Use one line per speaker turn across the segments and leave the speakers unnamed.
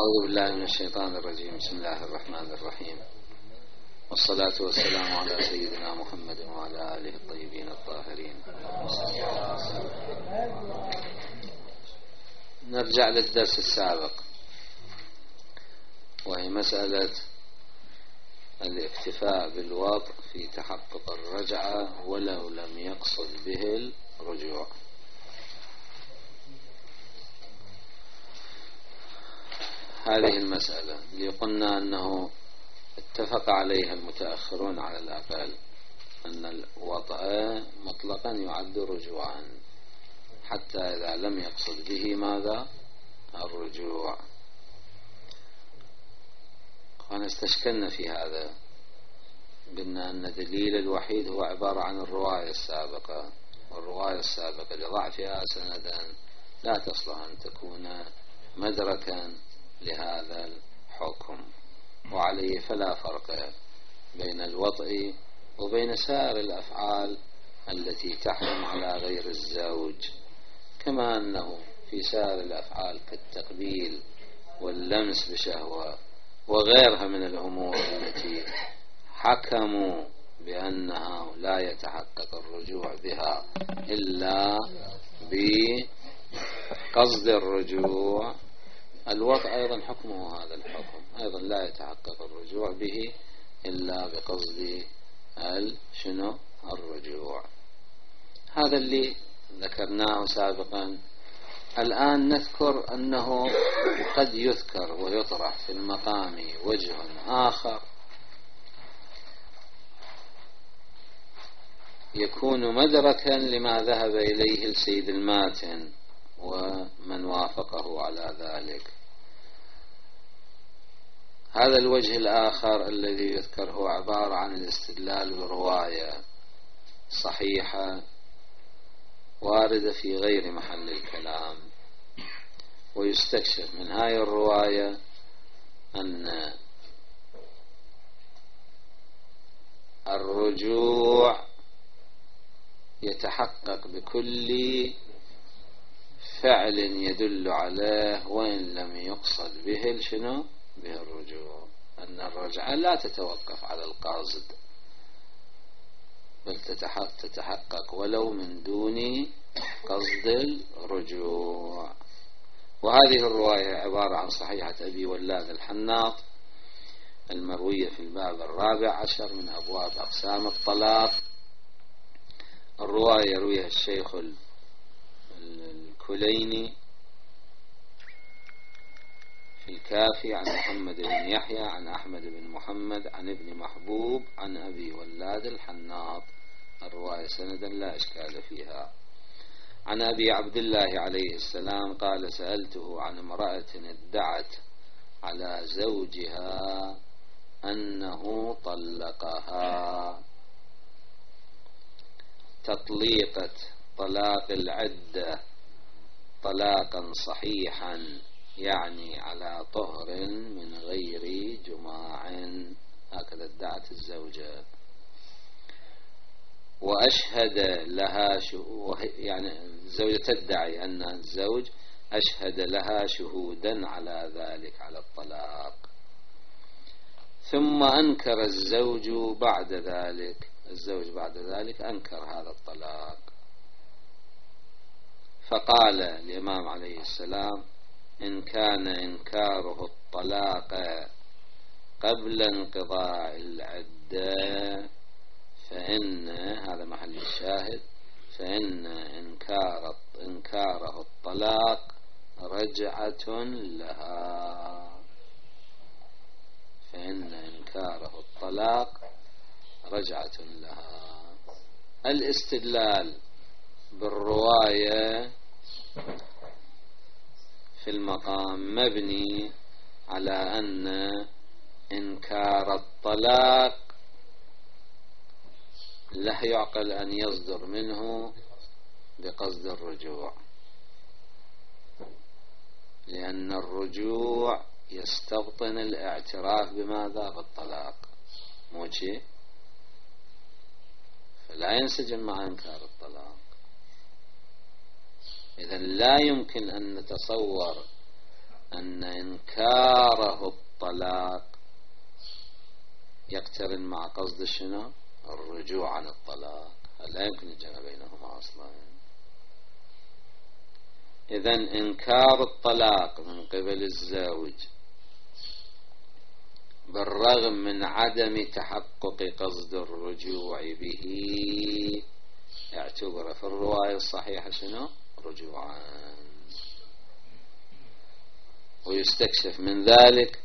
أعوذ بالله من الشيطان الرجيم. بسم الله الرحمن الرحيم، والصلاة والسلام على سيدنا محمد وعلى آله الطيبين الطاهرين. نرجع للدرس السابق، وهي مسألة الاكتفاء بالوضع في تحقق الرجعة ولو لم يقصد به الرجوع. هذه المسألة اللي قلنا أنه اتفق عليها المتأخرون على الأقل، أن الوضع مطلقا يعد رجوعا حتى إذا لم يقصد به ماذا؟ الرجوع. ونستشكلنا في هذا، قلنا أن دليل الوحيد هو عبارة عن الرواية السابقة، والرواية السابقة لضعفها سندا لا تصلح أن تكون مدركا لهذا الحكم، وعليه فلا فرق بين الوطء وبين سائر الأفعال التي تحرم على غير الزوج، كما أنه في سائر الأفعال كالتقبيل واللمس بشهوة وغيرها من الأمور التي حكموا بأنها لا يتحقق الرجوع بها إلا بقصد الرجوع. الوضع أيضا حكمه هذا الحكم، أيضا لا يتحقق الرجوع به إلا بقصد الرجوع. هذا اللي ذكرناه سابقا. الآن نذكر أنه قد يذكر ويطرح في المقام وجه آخر يكون مدركا لما ذهب إليه السيد الماتن ومن وافقه على ذلك. هذا الوجه الآخر الذي يذكر هو عبارة عن الاستدلال برواية صحيحة واردة في غير محل الكلام، ويستكشف من هذه الرواية أن الرجوع يتحقق بكل فعل يدل عليه وإن لم يقصد به به الرجوع، أن الرجعة لا تتوقف على القاصد بل تتحقق ولو من دون قصد الرجوع. وهذه الرواية عبارة عن صحيحة أبي ولاد الحناط المروية في الباب 14 من أبواب أقسام الطلاق. الرواية يرويها الشيخ الكليني في الكافي عن محمد بن يحيى عن أحمد بن محمد عن ابن محبوب عن أبي ولاد الحناط. الرواية سندا لا إشكال فيها. عن أبي عبد الله عليه السلام قال: سألته عن امرأة ادعت على زوجها أنه طلقها تطليقة طلاق العدة طلاقا صحيحا، يعني على طهر من غير جماع. هكذا ادعت الزوجة، وأشهد لها يعني الزوجة تدعي أن الزوج أشهد لها شهودا على ذلك، على الطلاق. ثم أنكر الزوج بعد ذلك، الزوج بعد ذلك أنكر هذا الطلاق، فقال الإمام عليه السلام: إن كان إنكاره الطلاق قبل انقضاء العدة فإن، هذا محل الشاهد، فإن إنكاره الطلاق رجعة لها، فإن إنكاره الطلاق رجعة لها. الاستدلال بالرواية في المقام مبني على أن إنكار الطلاق لا يعقل أن يصدر منه بقصد الرجوع، لأن الرجوع يستبطن الاعتراف بماذا؟ بالطلاق، مو شيء، فلا ينسجم مع إنكار الطلاق. إذن لا يمكن أن نتصور أن إنكار إنكاره الطلاق يقترن مع قصد شنو؟ الرجوع عن الطلاق. لا يمكن الجمع بينهما أصلا. إذن إنكار الطلاق من قبل الزوج بالرغم من عدم تحقق قصد الرجوع به اعتبر في الرواية الصحيحة شنو؟ رجوعا. ويستكشف من ذلك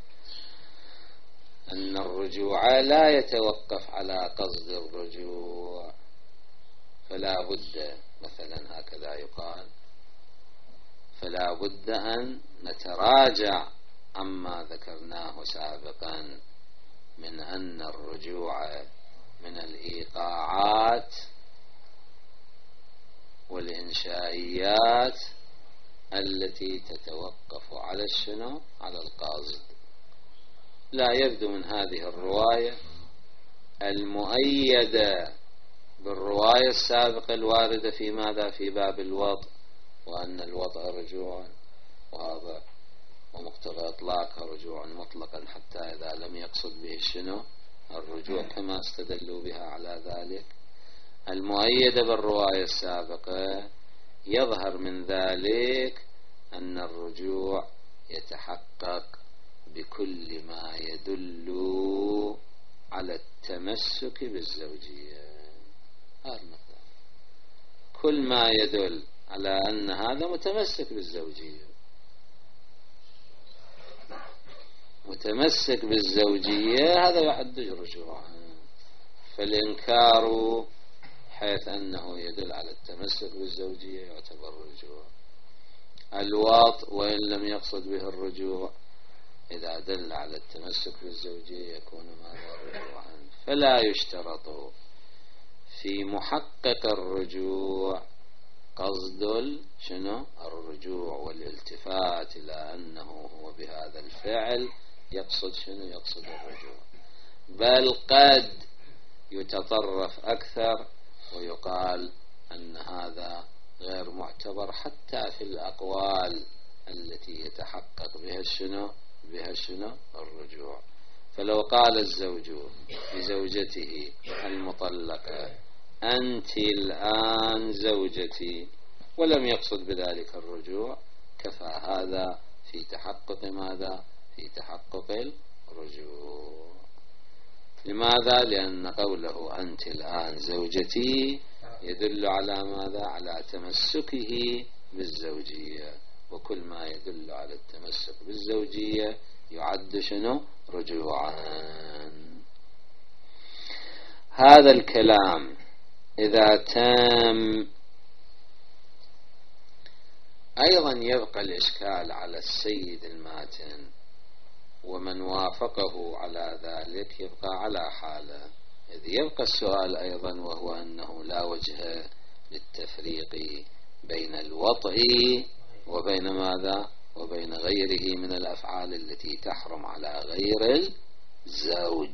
أن الرجوع لا يتوقف على قصد الرجوع، فلا بد مثلا هكذا يقال، فلا بد أن نتراجع عما ذكرناه سابقا من أن الرجوع من الإيقاعات والإنشائيات التي تتوقف على الشنو؟ على القصد. لا يبدو من هذه الرواية المؤيدة بالرواية السابقة الواردة في ماذا؟ في باب الوطء، وأن الوطء رجوع، وهذا ومقتضى إطلاقها رجوع مطلقا حتى إذا لم يقصد به شنو؟ الرجوع، كما استدلوا بها على ذلك. المؤيدة بالرواية السابقة يظهر من ذلك أن الرجوع يتحقق بكل ما يدل على التمسك بالزوجية. كل ما يدل على أن هذا متمسك بالزوجية، متمسك بالزوجية، هذا يعد رجوعا. فالإنكار حيث أنه يدل على التمسك بالزوجية يعتبر رجوع. الوطء وإن لم يقصد به الرجوع إذا دل على التمسك بالزوجية يكون ماذا؟ رجوعا. فلا يشترط في محقق الرجوع قصد شنو؟ الرجوع والالتفات إلى أنه هو بهذا الفعل يقصد شنو؟ يقصد الرجوع، بل قد يتطرف أكثر ويقال أن هذا غير معتبر حتى في الأقوال التي يتحقق بها شنو؟ بها شنو؟ الرجوع. فلو قال الزوج لزوجته المطلقة أنت الآن زوجتي ولم يقصد بذلك الرجوع كفى هذا في تحقق ماذا؟ في تحقق الرجوع. لماذا؟ لأن قوله أنت الآن زوجتي يدل على ماذا؟ على تمسكه بالزوجية، وكل ما يدل على التمسك بالزوجية يعد شنو؟ رجوعا. هذا الكلام إذا تم أيضا يبقى الإشكال على السيد الماتن ومن وافقه على ذلك، يبقى على حاله. إذ يبقى السؤال أيضا وهو أنه لا وجه للتفريق بين الوطء وبين ماذا؟ وبين غيره من الأفعال التي تحرم على غير الزوج.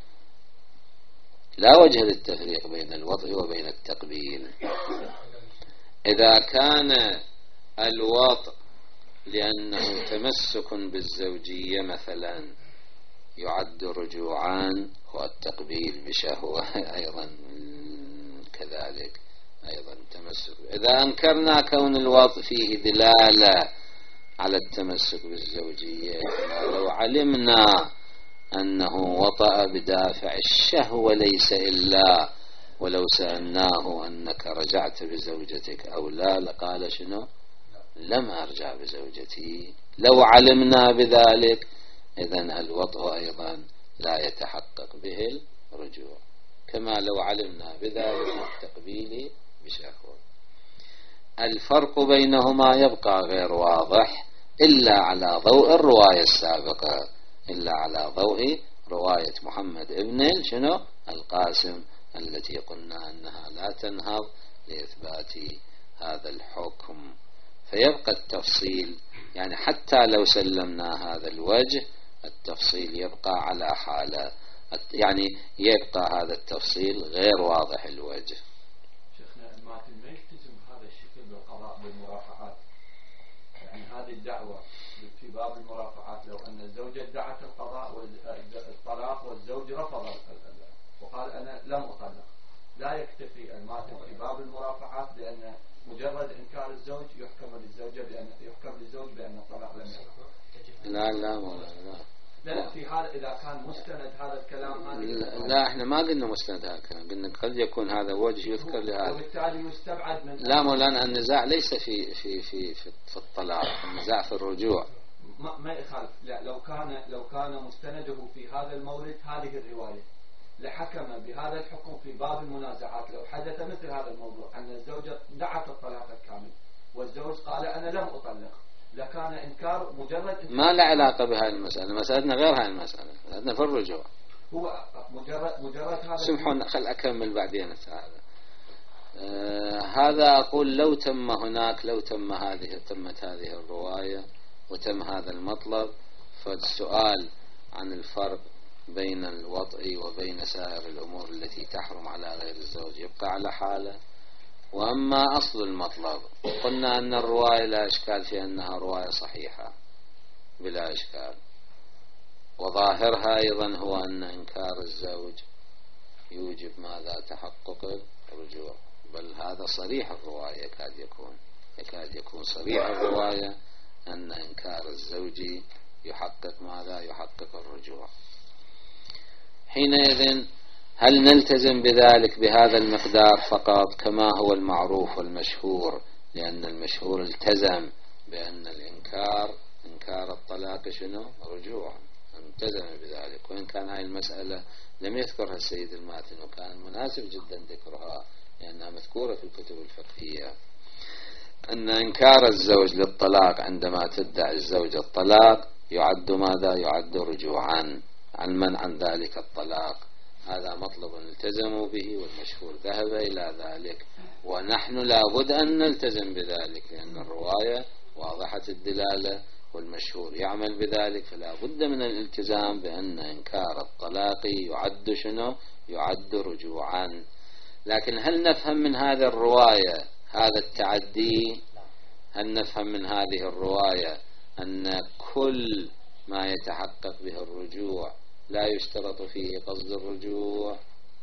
لا وجه للتفريق بين الوطء وبين التقبيل. إذا كان الوطء لأنه تمسك بالزوجية مثلا يعد رجوعان، والتقبيل بشهوة أيضا كذلك أيضا تمسك. إذا أنكرنا كون الوطء فيه دلالة على التمسك بالزوجية، لو علمنا أنه وطأ بدافع الشهوة ليس إلا، ولو سألناه أنك رجعت بزوجتك أو لا لقال شنو؟ لم أرجع بزوجتي. لو علمنا بذلك إذن الوطء أيضا لا يتحقق به الرجوع، كما لو علمنا بذلك التقبيل بشهوة. الفرق بينهما يبقى غير واضح إلا على ضوء الرواية السابقة، إلا على ضوء رواية محمد ابن شنو؟ القاسم، التي قلنا أنها لا تنهض لإثبات هذا الحكم. فيبقى التفصيل، يعني حتى لو سلمنا هذا الوجه التفصيل يبقى على حالة، يعني يبقى هذا التفصيل غير واضح الوجه.
شيخنا ما يلتزم هذا الشكل بالقضاء بالمرافعات، يعني هذه الدعوة في باب المرافعات لو أن الزوجة ادعت الطلاق والزوج رفض وقال أنا لم أطلق، لا يكتفي الماتن في باب المرافعات بأن مجرد إنكار الزوج يحكم للزوج بأن الطلاق لم يقع. لا في حال إذا كان مستند هذا الكلام
لا احنا ما قلنا مستند هذا الكلام، قلنا قد يكون هذا وجه يذكر لهذا،
وبالتالي يستبعد من
لا مولانا النزاع ليس في الطلاق، النزاع في الرجوع.
ما يخالف. لا لو كان مستنده في هذا المورد هذه الرواية لحكم بهذا الحكم في باب المنازعات، لو حدث مثل هذا الموضوع أن الزوجة دعت الطلاق الكامل والزوج قال أنا لم أطلق، لكان إنكار مجرد إنكار
ما له علاقة بهذه المسألة، مسألتنا غير هذه المسألة، مسألتنا في الرجوع.
هو مجرد هذا.
سمحونا خل أكمل بعدين هذا. هذا أقول لو تم هناك، لو تمت هذه الرواية وتم هذا المطلب، فالسؤال عن الفرق بين الوطء وبين سائر الأمور التي تحرم على غير الزوج يبقى على حاله. وأما أصل المطلب قلنا أن الرواية لا إشكال في أنها رواية صحيحة بلا إشكال، وظاهرها أيضا هو أن إنكار الزوج يوجب ماذا؟ تحقق الرجوع، بل هذا صريح الرواية يكاد يكون صريح الرواية أن إنكار الزوج يحقق ماذا؟ يحقق الرجوع. حينئذ هل نلتزم بذلك بهذا المقدار فقط كما هو المعروف والمشهور؟ لأن المشهور التزم بأن إنكار الطلاق شنو؟ رجوع، التزم بذلك، وإن كان هذه المسألة لم يذكرها السيد الماتن وكان مناسب جدا ذكرها لأنها مذكورة في الكتب الفقهية، أن إنكار الزوج للطلاق عندما تدعي الزوجة الطلاق يعد ماذا؟ يعد رجوعا عن من عن ذلك الطلاق. هذا مطلب التزموا به والمشهور ذهب إلى ذلك، ونحن لابد أن نلتزم بذلك لأن الرواية واضحة الدلالة والمشهور يعمل بذلك، فلا بد من الالتزام بأن إنكار الطلاق يعد شنو؟ يعد رجوعا. لكن هل نفهم من هذه الرواية هذا التعدي؟ هل نفهم من هذه الرواية أن كل ما يتحقق به الرجوع لا يشترط فيه قصد الرجوع،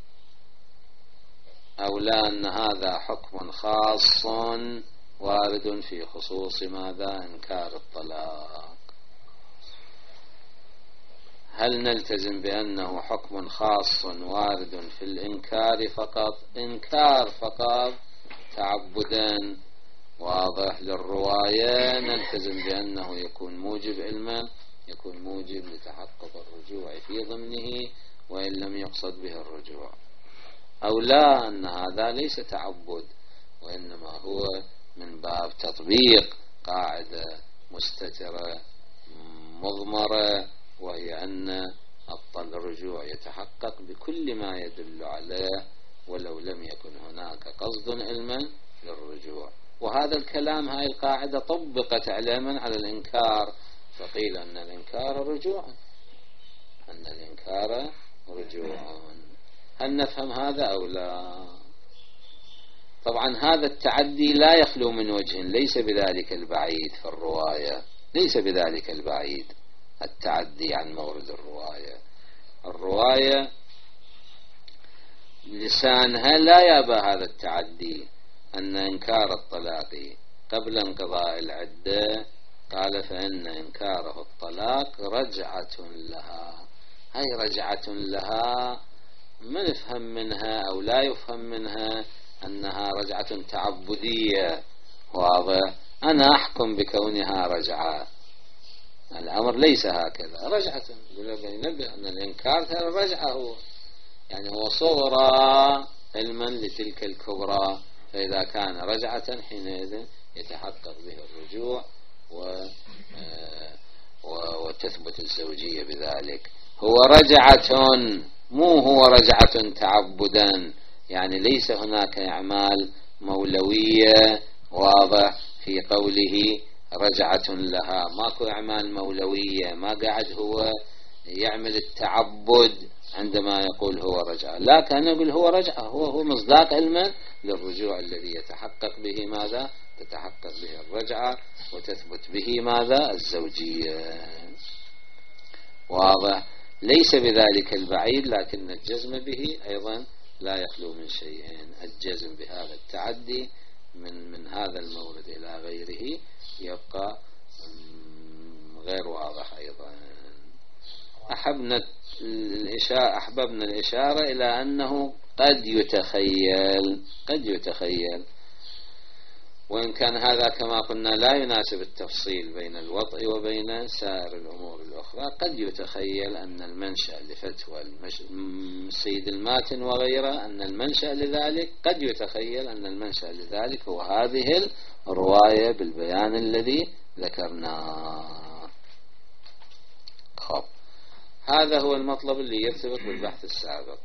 أو لا أن هذا حكم خاص وارد في خصوص ماذا؟ إنكار الطلاق؟ هل نلتزم بأنه حكم خاص وارد في الإنكار فقط، إنكار فقط تعبدا واضح للرواية، نلتزم بأنه يكون موجب علما، يكون موجب لتحقق الرجوع في ضمنه وإن لم يقصد به الرجوع، أو لا أن هذا ليس تعبد وإنما هو من باب تطبيق قاعدة مستترة مضمرة، وهي أن الرجوع يتحقق بكل ما يدل عليه ولو لم يكن هناك قصد علما للرجوع. وهذا الكلام، هاي القاعدة طبقت علما على الإنكار، فقيل أن الإنكار رجوع، أن الإنكار رجوع. هل نفهم هذا أو لا؟ طبعا هذا التعدي لا يخلو من وجه، ليس بذلك البعيد في الرواية، ليس بذلك البعيد التعدي عن مورد الرواية لسانها لا يأبى هذا التعدي، أن إنكار الطلاق قبل انقضاء العدة قال فإن إنكاره الطلاق رجعة لها. هاي رجعة لها ما نفهم منها أو لا يفهم منها أنها رجعة تعبدية، واضح؟ أنا أحكم بكونها رجعة، الأمر ليس هكذا، رجعة ينبه أن الإنكار ترى رجعة، هو يعني هو صغرى علما لتلك الكبرى، فإذا كان رجعة حينئذ يتحقق به الرجوع وتثبت الزوجية بذلك. هو رجعة، مو هو رجعة تعبدا، يعني ليس هناك أعمال مولوية، واضح في قوله رجعة لها، ماكو أعمال مولوية، ما قاعد هو يعمل التعبد عندما يقول هو رجعة، لا كان يقول هو رجعة، هو مصداق علما للرجوع الذي يتحقق به ماذا؟ تتحقق به الرجعة وتثبت به ماذا؟ الزوجية. واضح؟ ليس بذلك البعيد، لكن الجزم به أيضا لا يخلو من شيئين. الجزم بهذا التعدي من هذا المورد إلى غيره يبقى غير واضح أيضا. أحببنا الإشارة إلى أنه قد يتخيل، وإن كان هذا كما قلنا لا يناسب التفصيل بين الوطء وبين سائر الأمور الأخرى. قد يتخيل أن المنشأ لفتوى السيد الماتن وغيره، أن المنشأ لذلك قد يتخيل أن المنشأ لذلك هو هذه الرواية بالبيان الذي ذكرناه. خب، هذا هو المطلب اللي يرتبط بالبحث السابق.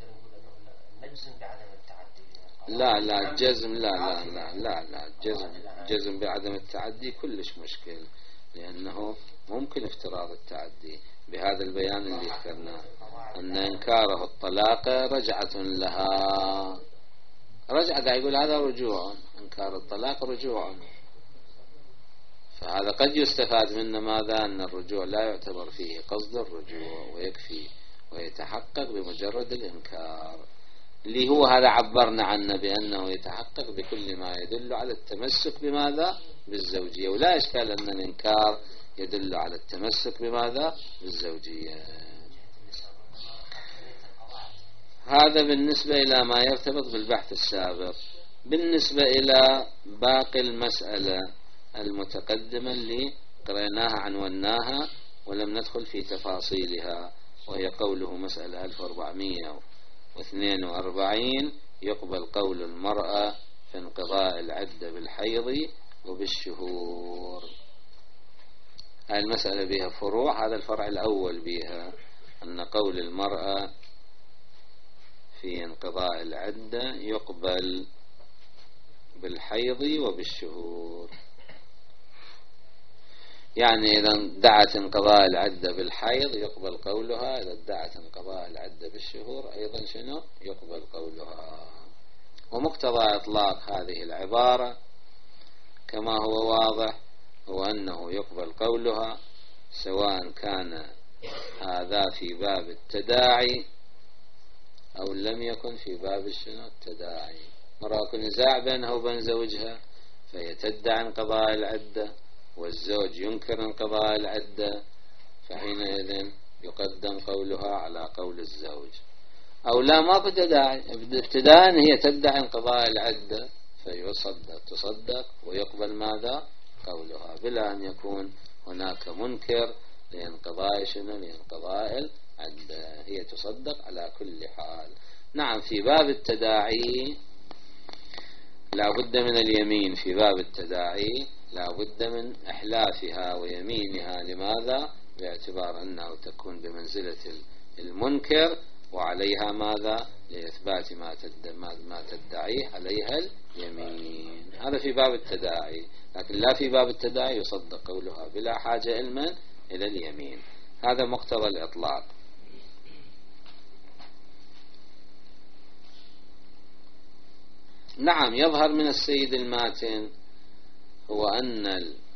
لا جزم لا جزم بعدم التعدي كلش مشكل، لأنه ممكن افتراض التعدي بهذا البيان اللي ذكرناه، أن إنكاره الطلاق رجعة لها. رجعة قاعد يقول هذا رجوع، إنكار الطلاق رجوع، فهذا قد يستفاد منه ماذا؟ أن الرجوع لا يعتبر فيه قصد الرجوع ويكفي ويتحقق بمجرد الإنكار، اللي هو هذا عبرنا عنه بأنه يتحقق بكل ما يدل على التمسك بماذا؟ بالزوجية. ولا إشكال أن الإنكار يدل على التمسك بماذا؟ بالزوجية. هذا بالنسبة إلى ما يرتبط بالبحث السابق. بالنسبة إلى باقي المسألة المتقدمة اللي قرأناها عنوناها ولم ندخل في تفاصيلها، وهي قوله مسألة 1442 يقبل قول المرأة في انقضاء العدة بالحيض وبالشهور. هذه المسألة بها فروع. هذا الفرع الأول بها أن قول المرأة في انقضاء العدة يقبل بالحيض وبالشهور، يعني إذا ادعت انقضاء العدة بالحيض يقبل قولها، إذا ادعت انقضاء العدة بالشهور أيضا شنو؟ يقبل قولها. ومقتضى إطلاق هذه العبارة كما هو واضح هو أنه يقبل قولها سواء كان هذا في باب التداعي أو لم يكن في باب الشنو؟ التداعي. مرة يكون نزاع بينها وبين زوجها فهي تدعي انقضاء العدة والزوج ينكر انقضاء العدة، فحينئذ يقدم قولها على قول الزوج. أو لا، ما بتداعي، ابتداء هي تدعي انقضاء العدة تصدق ويقبل ماذا؟ قولها، بلا أن يكون هناك منكر لانقضاء شنو؟ لانقضاء العدة، هي تصدق على كل حال. نعم، في باب التداعي لا بد من اليمين، في باب التداعي لا بد من إحلافها ويمينها. لماذا؟ باعتبار أنه تكون بمنزلة المنكر وعليها ماذا؟ لإثبات ما تدعيه عليها اليمين. هذا في باب التداعي، لكن لا في باب التداعي يصدق قولها بلا حاجة علما إلى اليمين. هذا مقتضى الإطلاق. نعم، يظهر من السيد الماتن هو أن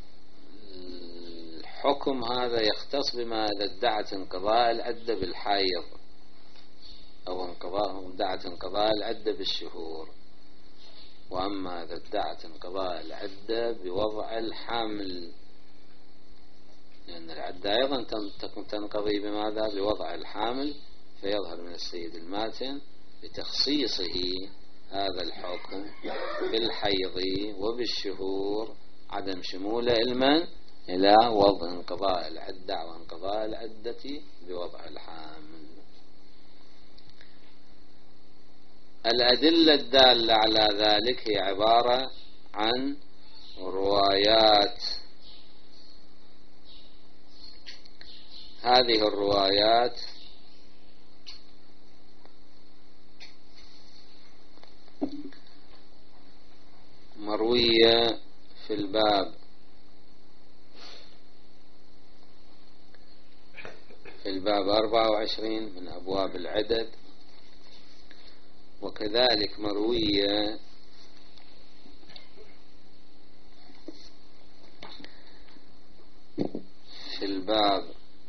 الحكم هذا يختص بما إذا ادعت انقضاء العدة بالحيض أو ادعت انقضاء العدة بالشهور، وأما إذا ادعت انقضاء العدة بوضع الحمل، لأن العدة أيضا تنقضي بماذا؟ بوضع الحامل. فيظهر من السيد الماتن بتخصيصه هذا الحكم بالحيض وبالشهور عدم شموله علما إلى وضع انقضاء العدة وانقضاء العدة بوضع الحامل. الأدلة الدالة على ذلك هي عبارة عن روايات. هذه الروايات مروية في الباب في الباب 24 من أبواب العدد. وكذلك مروية في الباب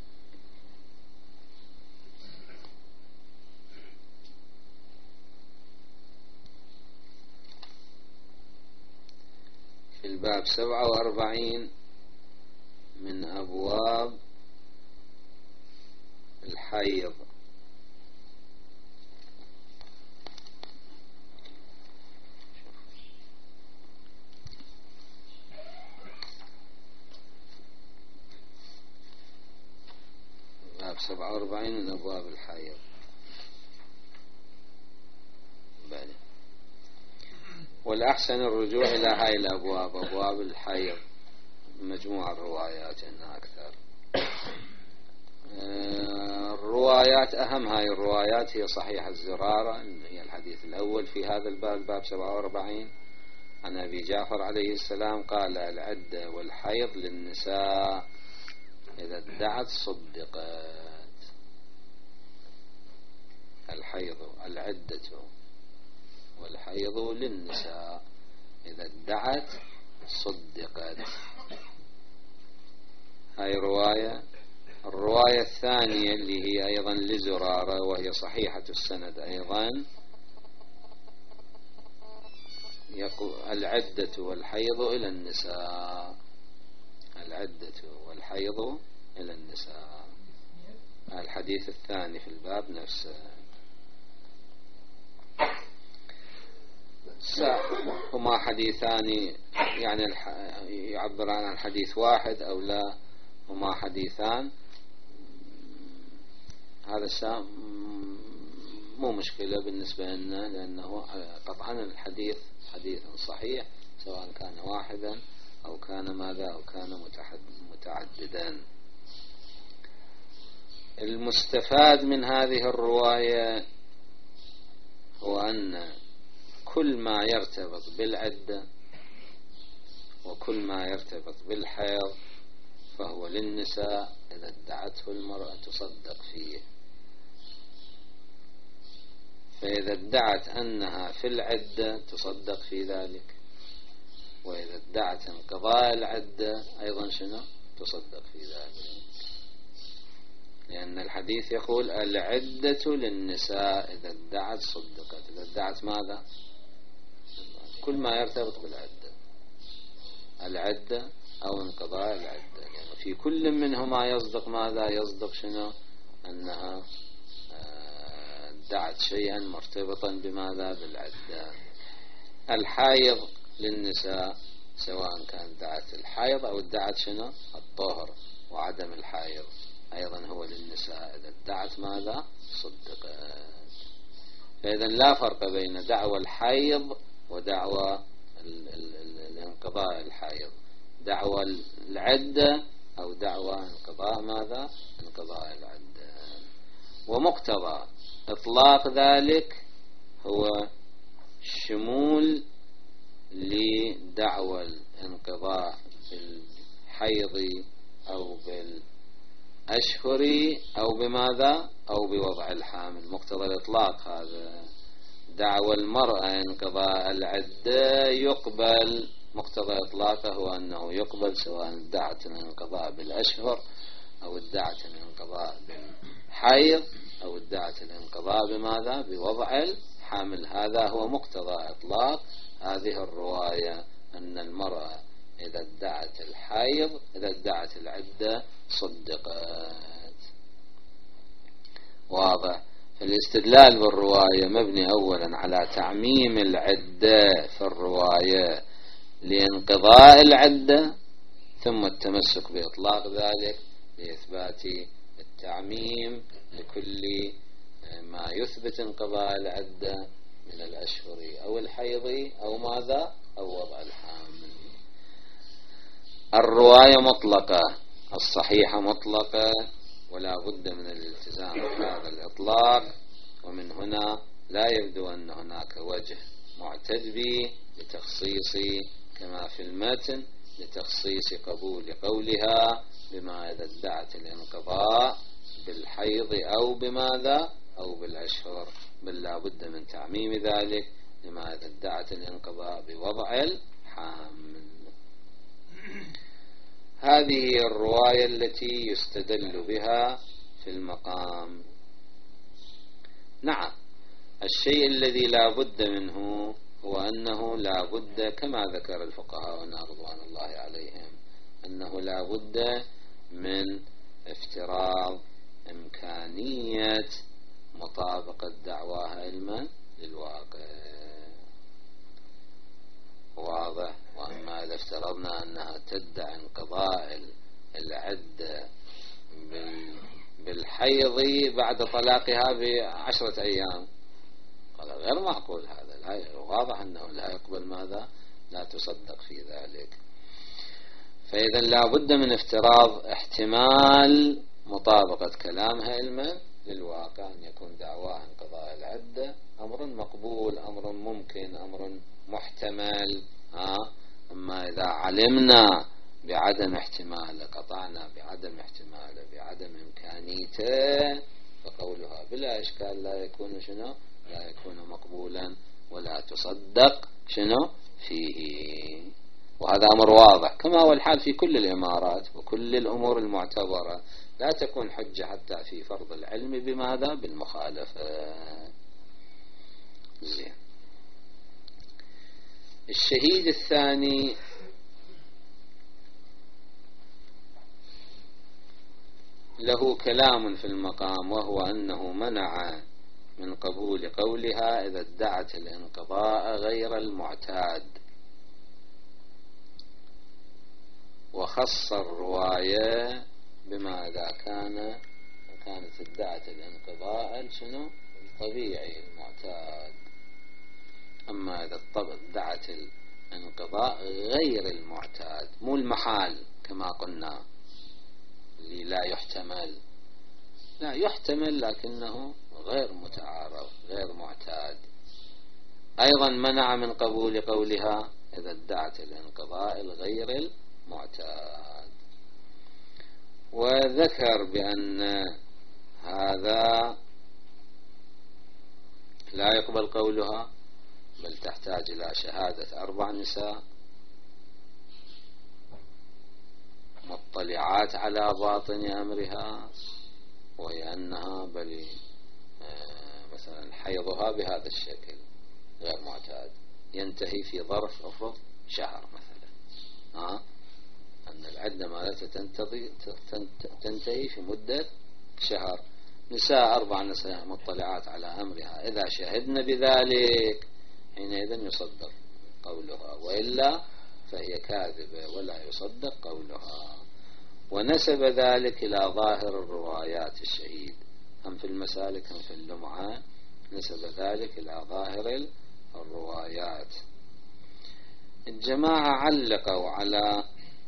47 من أبواب الحيض. باب 47 من أبواب الحيض. والأحسن الرجوع إلى هاي الأبواب، أبواب الحيض، مجموعة الروايات أنها أكثر. الروايات أهم هاي الروايات هي صحيح الزرارة، هي الحديث الأول في هذا الباب، باب 47، عن أبي جعفر عليه السلام قال: العدة والحيض للنساء إذا ادعت صدقت. الحيض، العدة والحيض للنساء إذا ادعت صدقت. هاي رواية. الرواية الثانية اللي هي أيضا لزرارة وهي صحيحة السند أيضا، يقول: العدة والحيض إلى النساء. العدة والحيض إلى النساء. الحديث الثاني في الباب نفسه. هما حديثان، يعني يعبر عن الحديث واحد أو لا، هما حديثان. هذا الشيء مو مشكلة بالنسبة لنا، لأنه قطعا الحديث حديث صحيح، سواء كان واحدا أو كان ماذا أو كان متعددا. المستفاد من هذه الرواية هو أن كل ما يرتبط بالعدة وكل ما يرتبط بالحيض فهو للنساء إذا ادعته المرأة تصدق فيه. فإذا ادعت أنها في العدة تصدق في ذلك، وإذا ادعت انقضاء العدة أيضا شنو تصدق في ذلك، لأن الحديث يقول: العدة للنساء إذا ادعت صدقت. إذا ادعت ماذا؟ كل ما يرتبط بالعدة، العدة أو انقضاء العدة، يعني في كل منهما يصدق ماذا؟ يصدق شنو؟ أنها ادعت شيئا مرتبطا بماذا؟ بالعدة. الحائض للنساء سواء كان ادعت الحائض أو ادعت شنو؟ الطهر وعدم الحائض، أيضا هو للنساء إذا ادعت ماذا؟ صدقت. فإذا لا فرق بين دعوى الحيض ودعوى الانقضاء الحيض، دعوى العدة أو دعوى انقضاء ماذا؟ انقضاء العدة. ومقتضى إطلاق ذلك هو شمول لدعوى الانقضاء بالحيض أو بالأشهر أو بماذا؟ أو بوضع الحامل. مقتضى الإطلاق هذا. دعوى المرأة انقضاء العدة يقبل، مقتضى إطلاقه هو أنه يقبل سواء ادعت الانقضاء بالأشهر أو ادعت الانقضاء بالحيض أو ادعت الانقضاء بماذا؟ بوضع الحامل. هذا هو مقتضى إطلاق هذه الرواية، أن المرأة إذا ادعت الحيض إذا ادعت العدة صدقت. واضح؟ الاستدلال بالرواية مبني أولا على تعميم العدة في الرواية لانقضاء العدة، ثم التمسك بإطلاق ذلك لإثبات التعميم لكل ما يثبت انقضاء العدة من الأشهر أو الحيض أو ماذا؟ أو وضع الحامل. الرواية مطلقة، الصحيحة مطلقة، ولا بد من الالتزام بهذا الإطلاق. ومن هنا لا يبدو أن هناك وجه معتد به لتخصيص كما في المتن لتخصيص قبول قولها بما إذا ادعت الانقضاء الحيض أو بماذا أو بالأشهر، بل لا بد من تعميم ذلك لماذا ادعت الانقضاء بوضع الحامل. هذه الرواية التي يستدل بها في المقام. نعم، الشيء الذي لا بد منه هو أنه لا بد كما ذكر الفقهاء رضوان الله عليهم أنه لا بد من افتراض إمكانية مطابقة دعواها علما للواقع. واضح. وأما إذا افترضنا أنها تدعي انقضاء العدة بالحيض بعد طلاقها ب10 أيام، هذا غير معقول. هذا لا، واضح أنه لا يقبل ماذا، لا تصدق في ذلك. فإذا لا بد من افتراض احتمال مطابقة كلامها علما للواقع، أن يكون دعواها انقضاء العدة أمر مقبول، أمر ممكن، أمر محتمل. أما إذا علمنا بعدم احتماله، قطعنا بعدم احتماله، بعدم إمكانيته، فقولها بلا إشكال لا يكون شنو، لا يكون مقبولا ولا تصدق شنو فيه. وهذا أمر واضح، كما هو الحال في كل الإمارات وكل الأمور المعتبرة، لا تكون حجة حتى في فرض العلم بماذا، بالمخالفة. زين. الشهيد الثاني له كلام في المقام، وهو أنه منع من قبول قولها إذا ادعت الانقضاء غير المعتاد، وخص الرواية بما إذا كانت ادعت الانقضاء شنو الطبيعي المعتاد. أما إذا ادعت الانقضاء غير المعتاد، مو المحال كما قلنا اللي لا يحتمل، لا يحتمل لكنه غير متعارف غير معتاد، أيضا منع من قبول قولها إذا ادعت الانقضاء الغير المعتاد. وذكر بأن هذا لا يقبل قولها، بل تحتاج إلى شهادة 4 نساء مطلعات على باطن أمرها، وهي أنها بل مثلا حيضها بهذا الشكل غير معتاد ينتهي في ظرف أفرض شهر مثلا، أن العدة مالتها تنتهي في مدة شهر. نساء 4 نساء مطلعات على أمرها إذا شهدن بذلك حينئذ يصدق قولها، وإلا فهي كاذبة ولا يصدق قولها. ونسب ذلك إلى ظاهر الروايات الشهيد، هم في المسالك هم في اللمعة، نسب ذلك إلى ظاهر الروايات. الجماعة علقوا على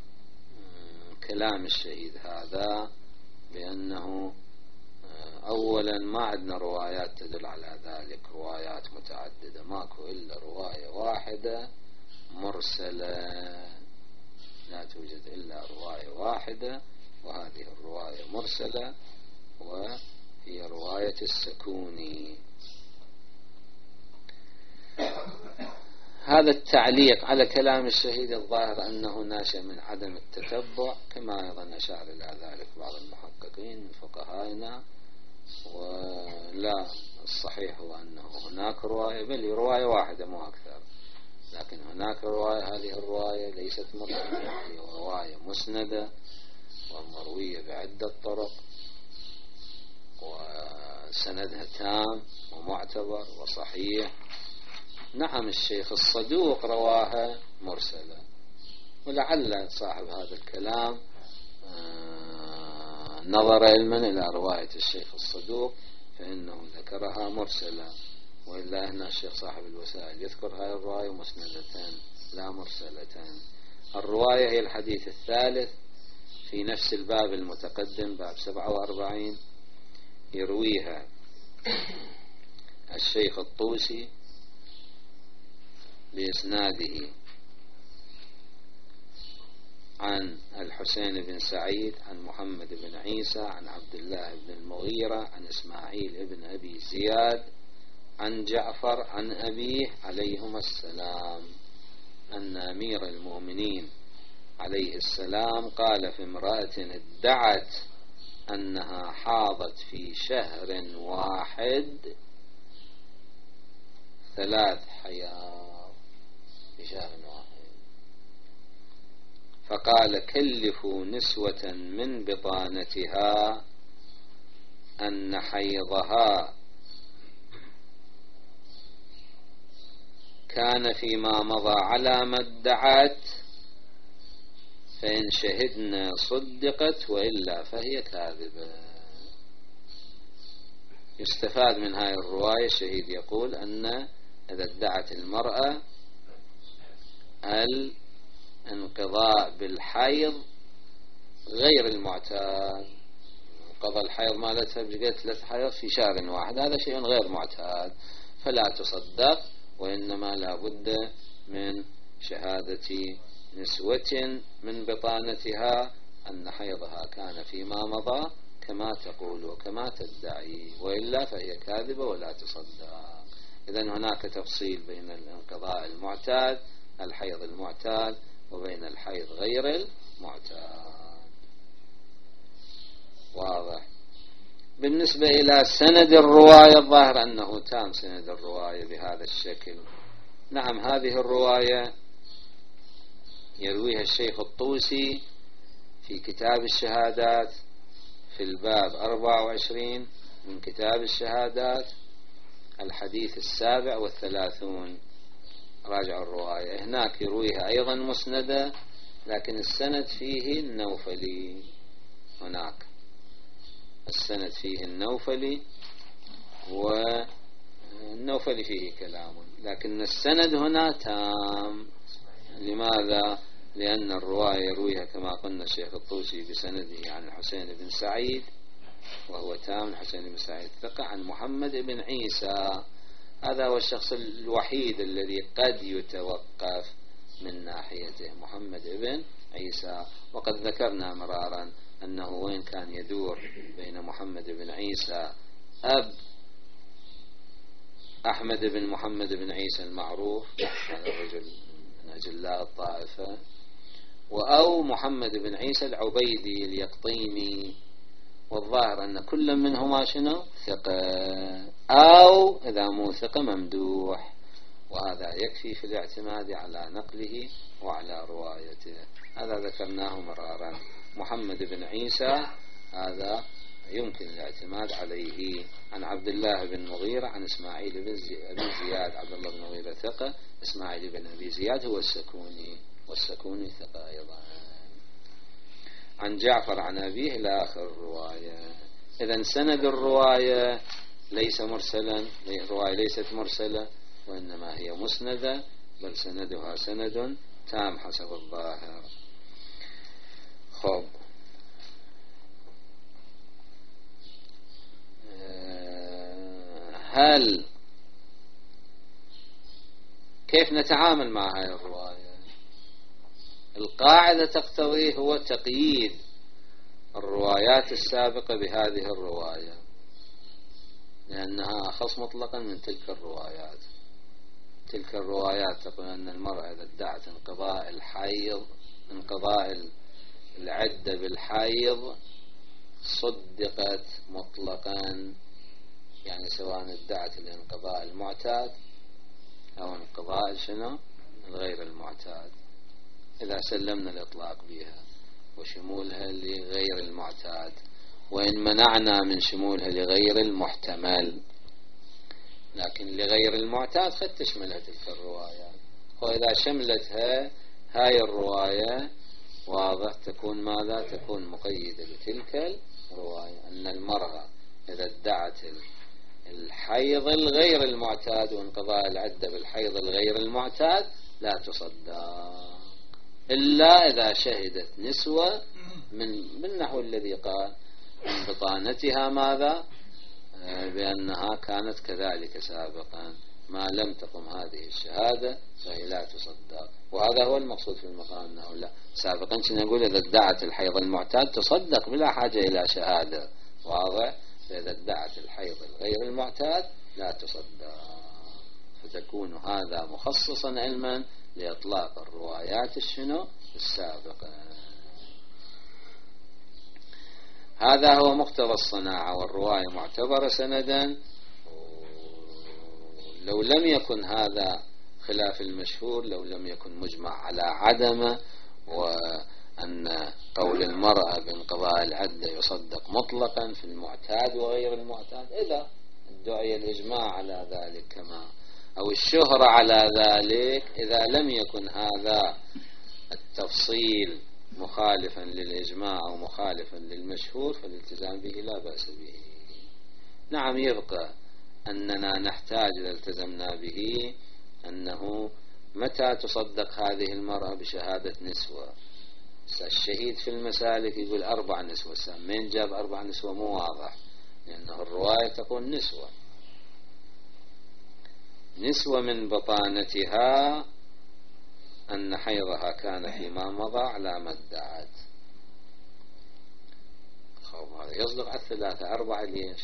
كلام الشهيد هذا بأنه أولا ما عندنا روايات تدل على ذلك، روايات متعددة، ماكو إلا رواية واحدة مرسلة، لا توجد إلا رواية واحدة، وهذه الرواية مرسلة وهي رواية السكوني. هذا التعليق على كلام الشهيد الظاهر أنه ناشئ من عدم التتبع، كما أيضا أشار إلى ذلك بعض المحققين من فقهائنا. ولا الصحيح هو أنه هناك رواية، بل رواية واحدة مو أكثر، لكن هناك رواية، هذه الرواية ليست مرسلة، هي رواية مسندة ومروية بعدة طرق وسندها تام ومعتبر وصحيح. نعم الشيخ الصدوق رواها مرسلة، ولعل صاحب هذا الكلام نظر علما إلى رواية الشيخ الصدوق فإنه ذكرها مرسلة، وإلا هنا الشيخ صاحب الوسائل يذكر هذه الرواية مسندتين لا مرسلتين. الرواية هي الحديث الثالث في نفس الباب المتقدم، باب 47، يرويها الشيخ الطوسي بإسناده عن الحسين بن سعيد عن محمد بن عيسى عن عبد الله بن المغيرة المغيرة عن إسماعيل بن أبي زياد عن جعفر عن أبيه عليهما السلام أن أمير المؤمنين عليه السلام قال في امرأة ادعت أنها حاضت في شهر واحد 3 حياض في شهر واحد، فقال كلفوا نسوة من بطانتها أن حيضها كان فيما مضى على ما ادعت، فإن شهدنا صدقت وإلا فهي كاذبة. يستفاد من هاي الرواية الشهيد يقول أن إذا ادعت المرأة الانقضاء بالحيض غير المعتاد، قضى الحيض مالتها بقيت 3 حيض في شهر واحد، هذا شيء غير معتاد، فلا تصدق، وإنما لا بد من شهادة نسوة من بطانتها أن حيضها كان فيما مضى كما تقول وكما تدعي، وإلا فهي كاذبة ولا تصدق. إذن هناك تفصيل بين الانقضاء المعتاد الحيض المعتاد وبين الحيض غير المعتاد. واضح؟ بالنسبة إلى سند الرواية الظاهر أنه تام سند الرواية بهذا الشكل. نعم، هذه الرواية يرويها الشيخ الطوسي في كتاب الشهادات في الباب 24 من كتاب الشهادات الحديث 37، راجع الرواية هناك يرويها أيضا مسندة، لكن السند فيه النوفلي، هناك السند فيه النوفلي والنوفلي فيه كلام، لكن السند هنا تام. لماذا؟ لأن الرواية يرويها كما قلنا الشيخ الطوسي بسنده عن الحسين بن سعيد وهو تام، الحسين بن سعيد ثقة، عن محمد بن عيسى، هذا هو الشخص الوحيد الذي قد يتوقف من ناحيته، محمد بن عيسى. وقد ذكرنا مرارا أنه وين كان يدور بين محمد بن عيسى أب أحمد بن محمد بن عيسى المعروف، هذا الرجل من أجلاء الطائفة، أو محمد بن عيسى العبيدي اليقطيمي، والظاهر أن كل منهما شنو ثقة، أو إذا مو ثقة ممدوح، وهذا يكفي في الاعتماد على نقله وعلى روايته. هذا ذكرناه مرارا. محمد بن عيسى هذا يمكن الاعتماد عليه. عن عبد الله بن مغيرة عن إسماعيل بن زياد، عبد الله بن مغيرة ثقة، إسماعيل بن أبي زياد هو السكوني، والسكوني ثقة أيضا. عن جعفر عن أبيه إلى آخر الرواية. إذن سند الرواية ليس مرسلا، الرواية ليست مرسلة وإنما هي مسندة، بل سندها سند تام حسب الظاهر. خب، كيف نتعامل مع هذه الرواية؟ القاعدة تقتضي هو تقييد الروايات السابقة بهذه الرواية، لأنها أخص مطلقا من تلك الروايات. تلك الروايات تقول أن المرأة إذا ادعت انقضاء الحيض، انقضاء العدة بالحيض، صدقت مطلقا، يعني سواء ادعت الانقضاء المعتاد أو انقضاء شنو الغير المعتاد، إذا سلمنا الإطلاق بها وشمولها لغير المعتاد، وإن منعنا من شمولها لغير المحتمل، لكن لغير المعتاد قد تشملها تلك الروايات. وإذا شملتها هاي الرواية واضح تكون ماذا؟ تكون مقيدة لتلك الرواية، أن المرأة إذا ادعت الحيض الغير المعتاد وانقضاء العدة بالحيض الغير المعتاد لا تصدق إلا إذا شهدت نسوة من نحو الذي قال من بطانتها ماذا؟ بأنها كانت كذلك سابقا، ما لم تقم هذه الشهادة فهي لا تصدق. وهذا هو المقصود في المقام، أنه لا سابقا كنا نقول إذا ادعت الحيض المعتاد تصدق بلا حاجة إلى شهادة، واضح؟ فإذا ادعت الحيض الغير المعتاد لا تصدق، فتكون هذا مخصصا علما لإطلاق الروايات السابقة. هذا هو مقتضى الصناعة، والرواية معتبرة سندا. لو لم يكن هذا خلاف المشهور، لو لم يكن مجمع على عدمه، وأن قول المرأة بانقضاء العدة يصدق مطلقا في المعتاد وغير المعتاد، إذا ادعي الإجماع على ذلك كما أو الشهرة على ذلك، إذا لم يكن هذا التفصيل مخالفا للإجماع أو مخالفا للمشهور فالالتزام به لا بأس به. نعم، يبقى أننا نحتاج إذا التزمنا به أنه متى تصدق هذه المرأة بشهادة نسوة. الشهيد في المسالك يقول 4 نسوة، من جاب 4 نسوة مو واضح، لأنه الرواية تقول نسوة من بطانتها أن حيضها كان فيما مضى على ما ادعت. هذا يصدق على 3 4 ليش؟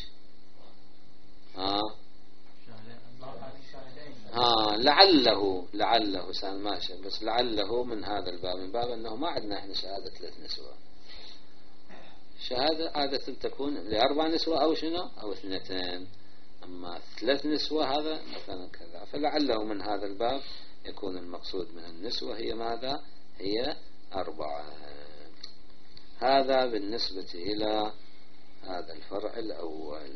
لعله سان ماشي، بس لعله من هذا الباب، من باب أنه ما عندنا احنا شهادة 3 نسوة. شهادة عادة تكون ل4 نسوة أو شنو أو 2، أما 3 نسوة هذا مثلا كذا، فلعله من هذا الباب يكون المقصود من النسوة هي ماذا؟ هي 4. هذا بالنسبة إلى هذا الفرع الأول.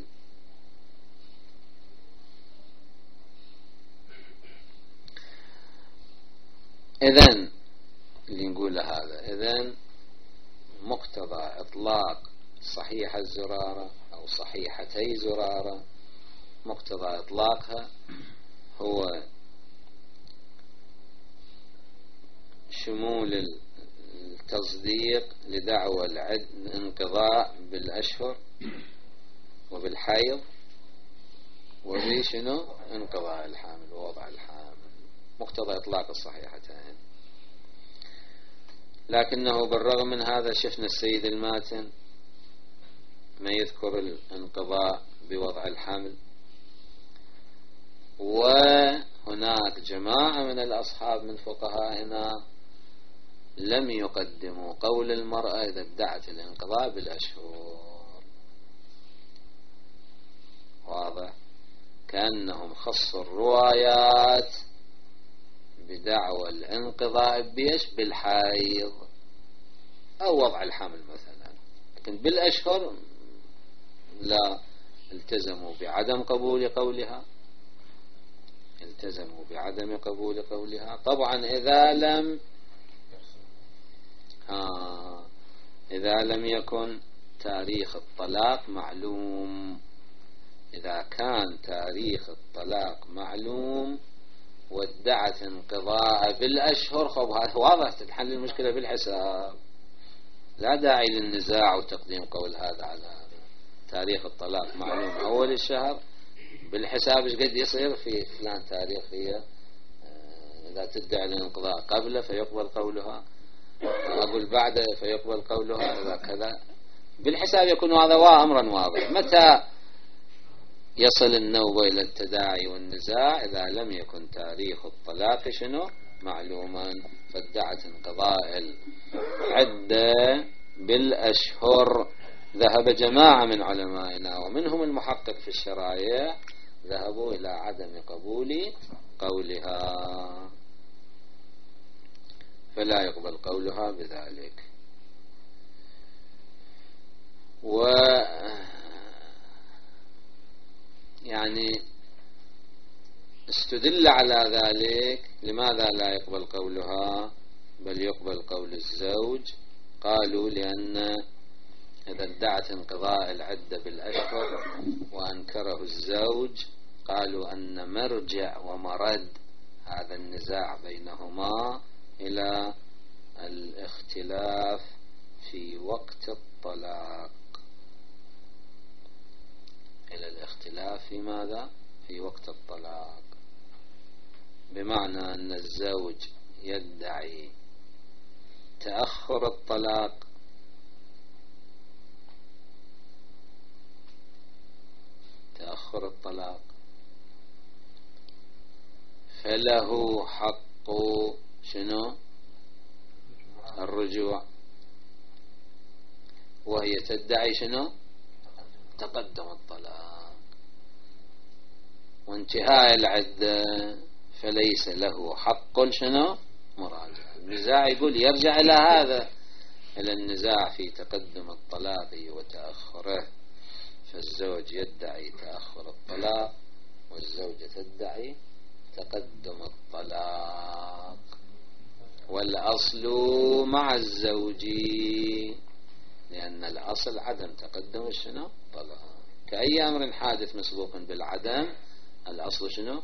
إذن اللي نقول هذا، إذن مقتضى إطلاق صحيح الزرارة أو صحيحتي زرارة، مقتضى إطلاقها هو شمول التصديق لدعوى الانقضاء بالأشهر وبالحيض وبشنو انقضاء الحامل ووضع الحامل، مقتضى إطلاق الصحيحتين. لكنه بالرغم من هذا شفنا السيد الماتن ما يذكر الانقضاء بوضع الحمل، وهناك جماعة من الأصحاب من فقهائنا لم يقدموا قول المرأة إذا ادعت الانقضاء بالأشهر. واضح؟ كأنهم خصوا الروايات بدعوى الانقضاء بالحيض أو وضع الحمل مثلا، لكن بالأشهر لا، التزموا بعدم قبول قولها، طبعا إذا لم يكن تاريخ الطلاق معلوم. إذا كان تاريخ الطلاق معلوم وادعت انقضاء بالأشهر، واضح تتحل المشكلة بالحساب، لا داعي للنزاع وتقديم قول هذا على هذا. تاريخ الطلاق معلوم أول الشهر، بالحساب ايش قد يصير في فلان تاريخ هي، إذا تدعي الانقضاء قبله فيقبل قولها، أقول بعده فيقبل قولها، إذا كذا بالحساب يكون هذا أمرا واضح. متى يصل النوبة إلى التداعي والنزاع؟ إذا لم يكن تاريخ الطلاق شنو معلوما، فادعت انقضاء العدة بالأشهر. ذهب جماعة من علمائنا ومنهم المحقق في الشرائع ذهبوا إلى عدم قبول قولها، فلا يقبل قولها بذلك. يعني استدل على ذلك. لماذا لا يقبل قولها بل يقبل قول الزوج؟ قالوا لأن إذا ادعت انقضاء العدة بالأشهر وأنكره الزوج، قالوا أن مرجع ومرد هذا النزاع بينهما إلى الاختلاف في وقت الطلاق، إلى الاختلاف في ماذا؟ في وقت الطلاق. بمعنى أن الزوج يدعي تأخر الطلاق تأخر الطلاق فله حق شنو الرجوع، وهي تدعي شنو تقدم الطلاق، وانتهاء العدة فليس له حق شنو مراجعة. النزاع يقول يرجع إلى هذا، إلى النزاع في تقدم الطلاق وتأخره، فالزوج يدعي تأخر الطلاق والزوجة تدعي تقدم الطلاق، والأصل مع الزوج، لأن الأصل عدم تقدم شنو طلاق، كأي أمر حادث مسبوق بالعدم الأصل شنو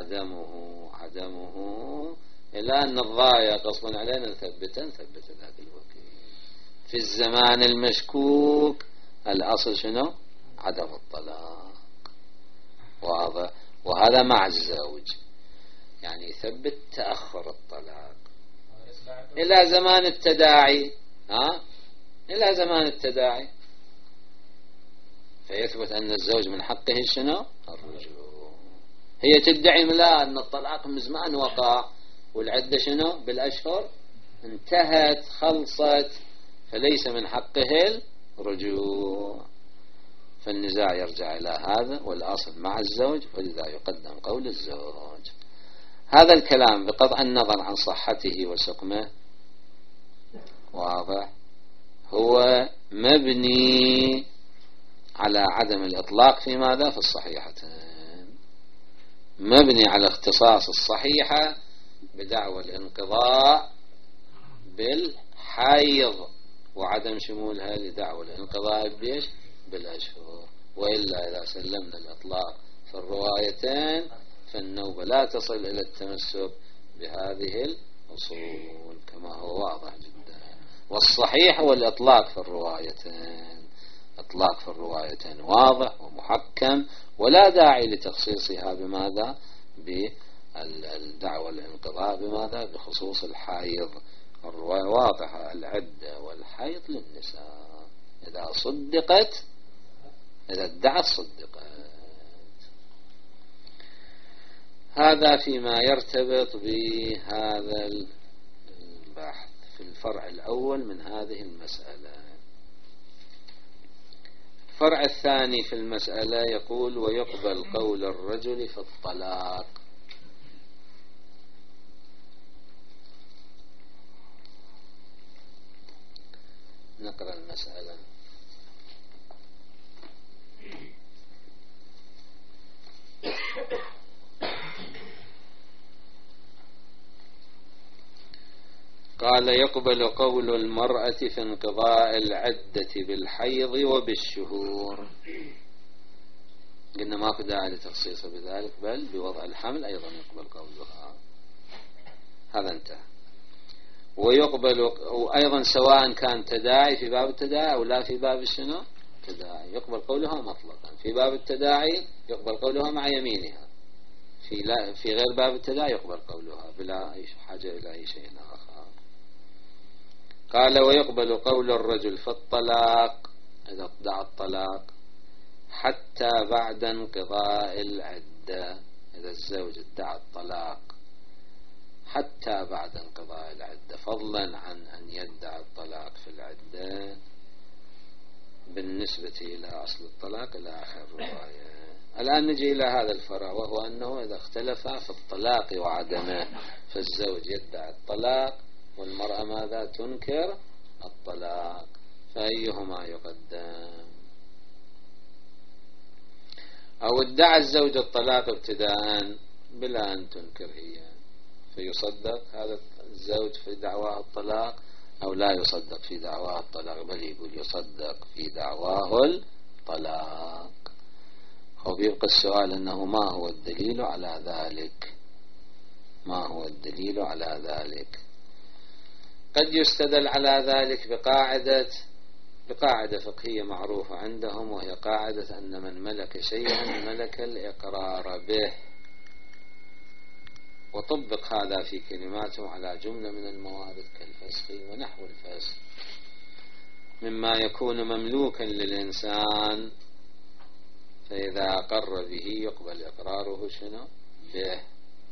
عدمه إلى أن الضايق أصلا علينا نثبت ذاك الوقت. في الزمان المشكوك الأصل شنو عدم الطلاق، واضح. وهذا مع الزوج، يعني يثبت تأخر الطلاق إلى زمان التداعي، إلى زمان التداعي، فيثبت أن الزوج من حقه شنو الرجوع. هي تدعي لا أن الطلاق من زمان وقع والعدة شنو بالأشهر انتهت خلصت، فليس من حقه الرجوع، فالنزاع يرجع إلى هذا، والأصل مع الزوج، ولذا يقدم قول الزوج. هذا الكلام بقطع النظر عن صحته وسقمه واضح هو مبني على عدم الإطلاق في ماذا في الصحيحتين، مبني على اختصاص الصحيحة بدعوى الانقضاء بالحيض وعدم شمولها لدعوى الانقضاء بيش بالأشهر، وإلا إذا سلمنا الإطلاق في الروايتين فالنوبة لا تصل إلى التمسك بهذه الأصول كما هو واضح جدا. والصحيح هو الإطلاق في الروايتين، إطلاق في الروايتين واضح ومحكم، ولا داعي لتخصيصها بماذا بالدعوة الانقضاء بماذا بخصوص الحيض. الرواية واضحة، العدة والحيض للنساء إذا صدقت، إذا ادعت صدقت. هذا فيما يرتبط بهذا البحث في الفرع الأول من هذه المسألة. الفرع الثاني في المسألة يقول ويقبل قول الرجل في الطلاق. نقرأ المسألة. قال يقبل قول المرأة في انقضاء العدة بالحيض وبالشهور. قلنا ما في داعي لتخصيصه بذلك، بل بوضع الحمل أيضا يقبل قولها. هذا انتهى. ويقبل أيضا سواء كان تداعي في باب التداعي أو لا في باب الشنو تداعي، يقبل قولها مطلقا. في باب التداعي يقبل قولها مع يمينها، في غير باب التداعي يقبل قولها بلا أي حاجة إلى أي شيء آخر. قال ويقبل قول الرجل في الطلاق إذا ادعى الطلاق حتى بعد انقضاء العدة. إذا الزوج ادعى الطلاق حتى بعد انقضاء العدة، فضلا عن أن يدعى الطلاق في العدة بالنسبة إلى أصل الطلاق إلى آخر الرواية. الآن نجي إلى هذا الفرع، وهو أنه إذا اختلف في الطلاق وعدمه، فالزوج يدعي الطلاق والمرأة ماذا تنكر الطلاق، فأيهما يقدم؟ أو ادعى الزوج الطلاق ابتداء بلا أن تنكر هي، فيصدق هذا الزوج في دعواه الطلاق أو لا يصدق في دعواه الطلاق؟ بل يقول يصدق في دعواه الطلاق. وبيبقى السؤال أنه ما هو الدليل على ذلك؟ ما هو الدليل على ذلك؟ قد يستدل على ذلك بقاعدة فقهية معروفة عندهم، وهي قاعدة أن من ملك شيئا ملك الإقرار به. وطبق هذا في كلماته على جملة من الموارد كالفسخ ونحو الفسخ، مما يكون مملوكا للإنسان فإذا أقر به يقبل إقراره شنو به.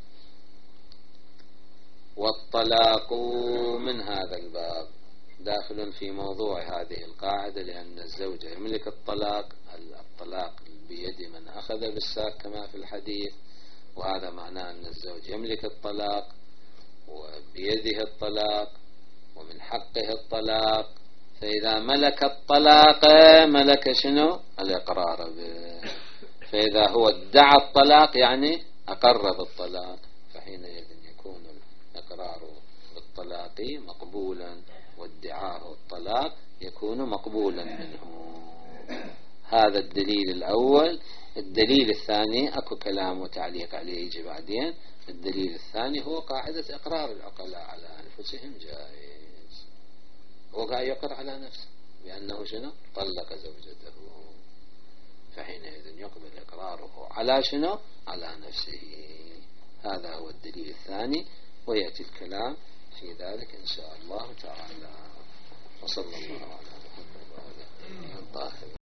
والطلاق من هذا الباب داخل في موضوع هذه القاعدة، لأن الزوج يملك الطلاق بيد من أخذ بالساق كما في الحديث، وهذا معناه أن الزوج يملك الطلاق وبيده الطلاق ومن حقه الطلاق. فإذا ملك الطلاق ملك شنو الإقرار به. فإذا هو ادعى الطلاق يعني أقر بالطلاق، فحينئذ يكون الإقرار بالطلاق مقبولا وادعاء الطلاق يكون مقبولا منه. هذا الدليل الأول. الدليل الثاني أكو كلام وتعليق عليه يجي بعدين. الدليل الثاني هو قاعدة إقرار العقلاء على أنفسهم جائز. هو قاعد يقر على نفسه بأنه شنو طلق زوجته، فحينئذ يقبل إقراره على شنو على نفسه. هذا هو الدليل الثاني، ويأتي الكلام في ذلك إن شاء الله تعالى. وصلى الله على محمد وعلى آله الطاهرين.